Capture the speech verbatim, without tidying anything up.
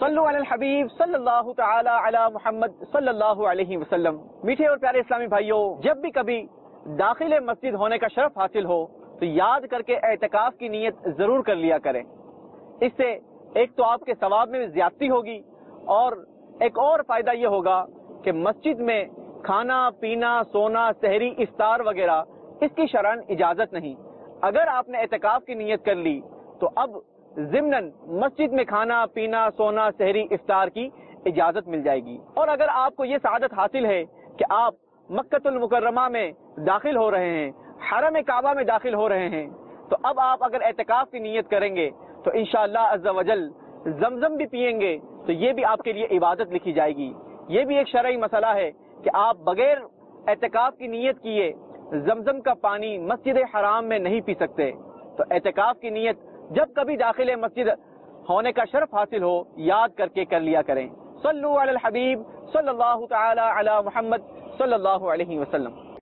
صلو علی الحبیب صلی اللہ تعالی علی محمد صلی اللہ علیہ وسلم۔ میٹھے اور پیارے اسلامی بھائیوں، جب بھی کبھی داخل مسجد ہونے کا شرف حاصل ہو تو یاد کر کے اعتکاف کی نیت ضرور کر لیا کریں۔ اس سے ایک تو آپ کے ثواب میں زیادتی ہوگی، اور ایک اور فائدہ یہ ہوگا کہ مسجد میں کھانا پینا سونا سحری افطار وغیرہ اس کی شرعاً اجازت نہیں۔ اگر آپ نے اعتکاف کی نیت کر لی تو اب ضمناً مسجد میں کھانا پینا سونا سحری افطار کی اجازت مل جائے گی۔ اور اگر آپ کو یہ سعادت حاصل ہے کہ آپ مکۃ المکرمہ میں داخل ہو رہے ہیں، حرم کعبہ میں داخل ہو رہے ہیں، تو اب آپ اگر اعتکاف کی نیت کریں گے تو انشاءاللہ عز و جل زمزم بھی پیئیں گے تو یہ بھی آپ کے لیے عبادت لکھی جائے گی۔ یہ بھی ایک شرعی مسئلہ ہے کہ آپ بغیر اعتکاف کی نیت کیے زمزم کا پانی مسجد حرام میں نہیں پی سکتے۔ تو اعتکاف کی نیت جب کبھی داخل مسجد ہونے کا شرف حاصل ہو یاد کر کے کر لیا کریں۔ صلو علی الحبیب صلی اللہ تعالی علی محمد صلی اللہ علیہ وسلم۔